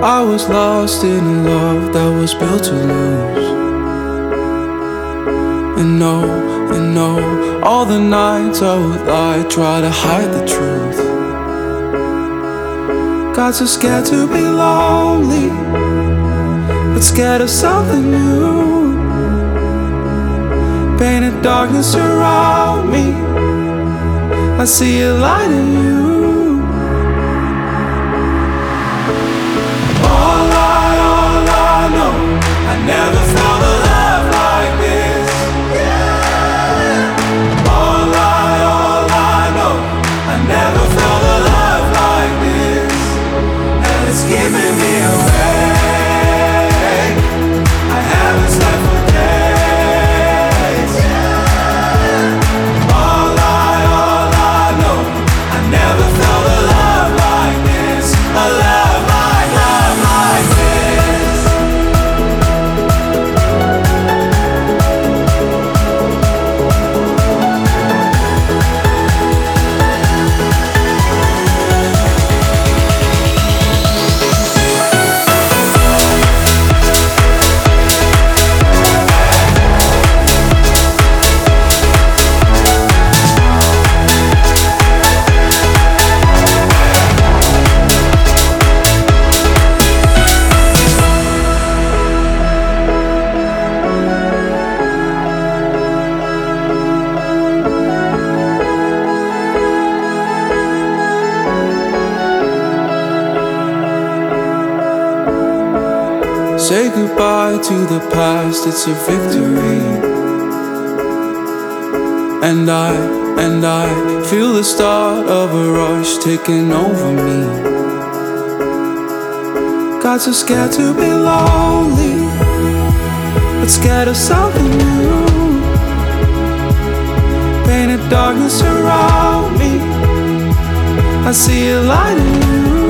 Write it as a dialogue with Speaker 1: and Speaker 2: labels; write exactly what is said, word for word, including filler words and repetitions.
Speaker 1: I was lost in a love that was built to lose. And no, and no, all the nights I would lie, try to hide the truth. Got so scared to be lonely, but scared of something new. Painted darkness around me, I see a light in you. All I, all I know, I never felt a love like this. All I, all I know, I never felt a love like this. And it's keeping me awake. I haven't slept for days. All I, all I know, I never felt a love like this. A love like, love like this. Say goodbye to the past, it's a victory. And I, and I feel the start of a rush taking over me. Got so scared to be lonely, but scared of something new. Painted darkness around me, I see a light in you.